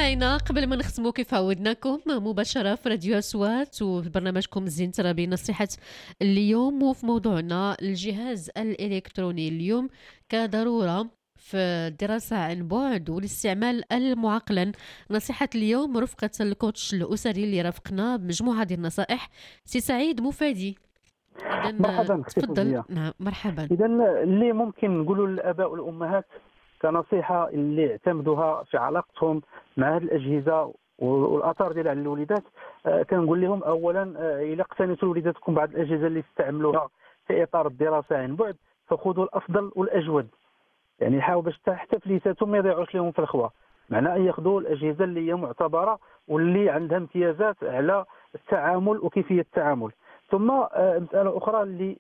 مستمعينا قبل ما نختموا كيف عودناكم مباشرة في راديو أصوات وفي برنامجكم زين ترابي نصيحة اليوم، وفي موضوعنا الجهاز الإلكتروني اليوم كضرورة في الدراسة عن بعد والاستعمال المعقلا. نصيحة اليوم رفقة الكوتش الأسري اللي رافقنا بمجموعة ديال النصائح سي سعيد مفادي. مرحبا، تفضل. نعم مرحبا. إذا اللي ممكن نقولوا للآباء والأمهات كنصيحة اللي اعتمدوها في علاقتهم مع هذه الأجهزة والأثار ديالها على الوليدات، كنقول لهم أولا إلا اقتنيتوا وليداتكم بعض الأجهزة اللي تستعملوها في إطار الدراسة عن بعد فخذوا الأفضل والأجود، يعني حاولوا باش حتى فليساتهم ما يضيعوش لهم في الخوا، معناه ياخذوا الأجهزة اللي هي معتبرة واللي عندها امتيازات على التعامل وكيفية التعامل. ثم مسألة أخرى اللي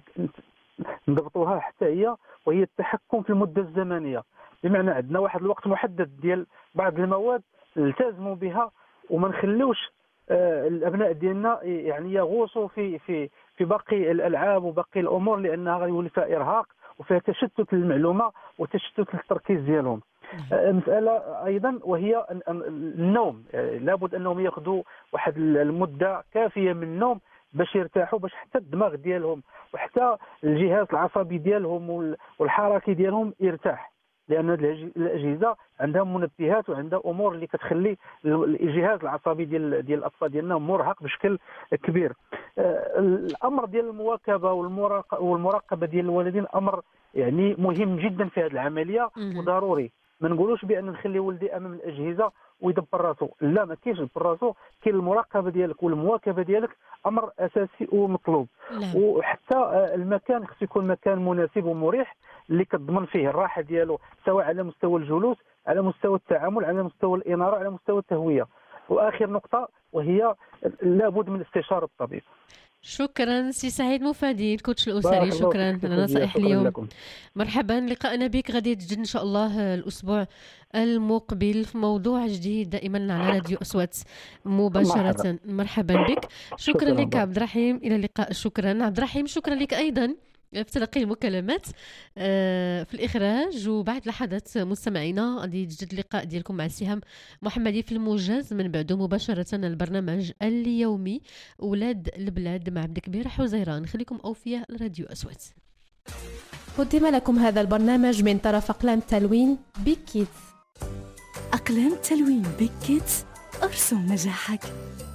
نضبطوها حتى هي وهي التحكم في المدة الزمنية، بمعنى عندنا واحد الوقت محدد ديال بعض المواد نلتزموا بها وما نخليوش الأبناء ديالنا يعني يغوصوا في باقي الألعاب وباقي الأمور، لأنها غيولي فيها إرهاق وفيها تشتت للمعلومة وتشتت للتركيز ديالهم. مسألة أيضا وهي النوم، لابد أنهم يأخذوا واحد المدة كافية من النوم باش يرتاحوا، باش حتى الدماغ ديالهم وحتى الجهاز العصبي ديالهم والحركي ديالهم يرتاح، لأن الأجهزة عندها منبهات وعندها أمور اللي كتخلي الجهاز العصبي ديال الأطفال ديالنا مرهق بشكل كبير. الأمر ديال المواكبة والمراقبة ديال الوالدين أمر يعني مهم جدا في هذه العملية وضروري. ما نقولوش بأن نخلي ولدي أمام الأجهزة ويدبر راسو، لا ما كاينش دبر راسو، كاين المراقبه ديالك والمواكبه ديالك امر اساسي ومطلوب. وحتى المكان خصو يكون مكان مناسب ومريح اللي كتضمن فيه الراحه ديالو، سواء على مستوى الجلوس، على مستوى التعامل، على مستوى الاناره، على مستوى التهويه. واخر نقطه وهي لابد من استشاره الطبيب. شكرا سي سعيد مفادي الكوتش الأسري، شكرا على نصائح اليوم. لكم. مرحبا، لقاءنا بك غادي يتجدد إن شاء الله الأسبوع المقبل في موضوع جديد دائما على راديو أصوات مباشرة. مرحبا بك. شكرا لك عبد الرحيم، إلى اللقاء. شكرا عبد الرحيم، شكرا لك أيضا في تلقي المكالمات في الإخراج. وبعد لحظات مستمعينا غادي يتجدد اللقاء ديالكم مع سهام محمدي في الموجز، من بعده مباشرة البرنامج اليومي أولاد البلاد مع عبد الكبير حزيران. خليكم أوفياء لراديو أصوات. قدم لكم هذا البرنامج من طرف أقلام تلوين بيك كيدز. أقلام تلوين بيك كيدز، أرسم نجاحك.